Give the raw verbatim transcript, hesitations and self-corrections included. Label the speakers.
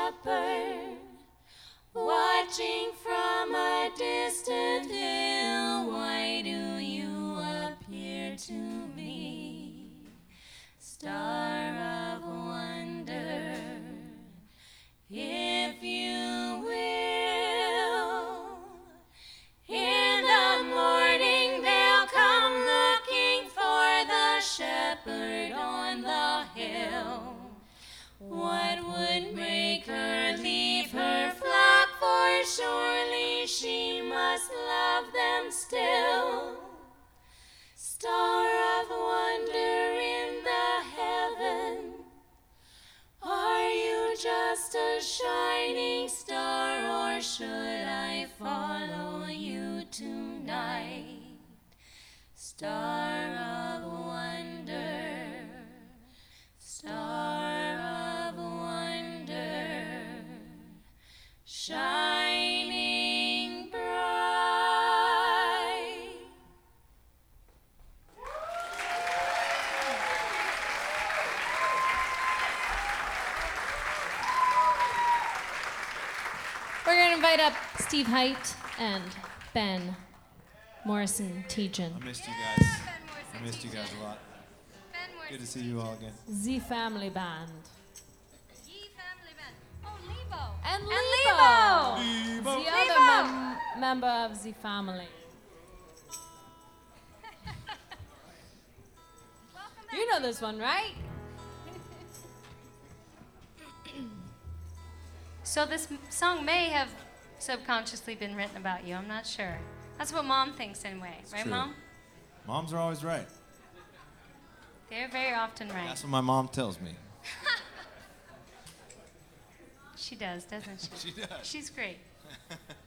Speaker 1: shepherd, watching from a distant hill. Why do you appear to me, star of wonder? If you will, in the morning they'll come looking for the shepherd on the hill. What would make her leave her flock? For surely she must love them still. Star of wonder in the heaven, are you just a shining star, or should I follow you tonight? Star of wonder, star of wonder, shining bright.
Speaker 2: We're going to invite up Steve Height and Ben Morrison-Tejan.
Speaker 3: I missed you guys. I missed you guys a lot. Good to see you all again.
Speaker 2: Z Family Band.
Speaker 4: Ye Family Band. Oh, Lebo.
Speaker 2: And
Speaker 4: And
Speaker 2: Lebo.
Speaker 4: Lebo.
Speaker 2: The other mem- member of Z Family.
Speaker 4: Welcome back.
Speaker 2: You know this one, right?
Speaker 1: So this m- song may have subconsciously been written about you. I'm not sure. That's what Mom thinks anyway.
Speaker 3: It's
Speaker 1: right,
Speaker 3: true.
Speaker 1: Mom?
Speaker 3: Moms are always right.
Speaker 1: They're very often right.
Speaker 3: That's what my mom tells me.
Speaker 1: She does, doesn't she?
Speaker 3: She does.
Speaker 1: She's great.